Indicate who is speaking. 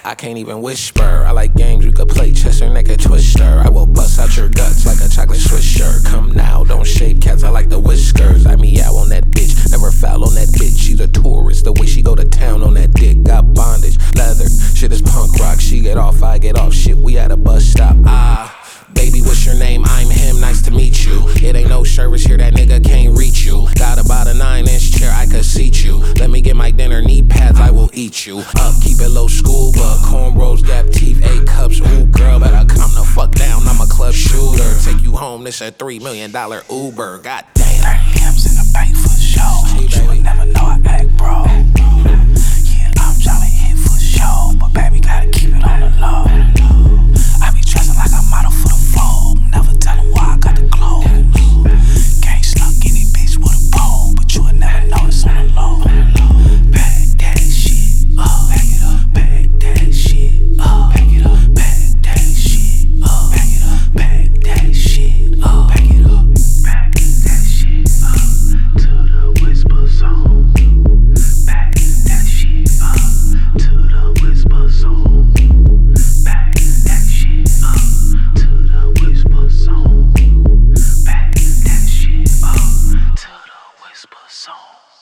Speaker 1: I can't even whisper. I like games you could play, chess or naked twister. I will bust out your guts like a chocolate swisher. Come now, don't shave cats, I like the whiskers. I meow on that bitch, never foul on that bitch. She's a tourist, the way she go to town on that dick. Got bondage, leather, shit is punk rock. She get off, I get off, shit, we at a bus stop. Baby, what's your name? I'm him, nice to meet you. It ain't no service here, that nigga can't reach you. Got about a 9-inch chair, I could seat you. Let me get my dinner, need pads, I will eat you. Up, keep it low, school, but cornrows, gap teeth, 8 cups. Ooh, girl, better come the fuck down, I'm a club shooter. Take you home, this a $3 million Uber, god damn.
Speaker 2: 30 M's in the bank for sure. You would never know I act bro. Yeah, I'm tryna hit for sure, but baby gotta keep it on the low. I be dressing like a model for the Vogue. Never tellin' why I got the clothes. Can't slug any bitch with a pole, but you would never know it's on the low. Back that shit up, back it up, back that shit up, back it up, back that shit up, back it up, back that shit up, back it up, back that shit up to the whisper zone. Back that shit up to the whisper zone. Back that shit up to the whisper zone. Back that shit up to the whisper zone.